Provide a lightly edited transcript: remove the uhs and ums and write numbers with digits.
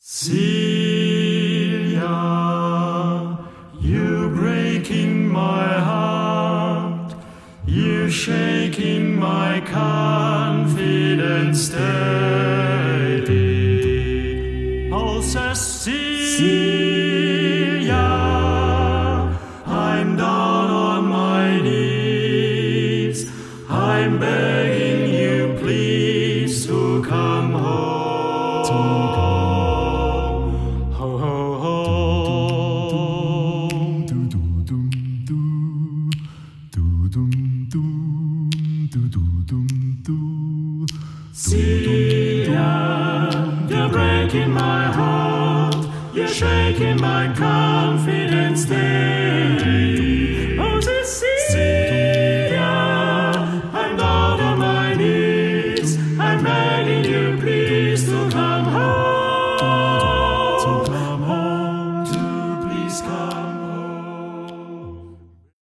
Celia, you breaking my heart, you shaking my confidence steady. Oh, Cecilia, I'm down on my knees, I'm begging you please to come home. Celia, you're breaking my heart, you're shaking my confidence day.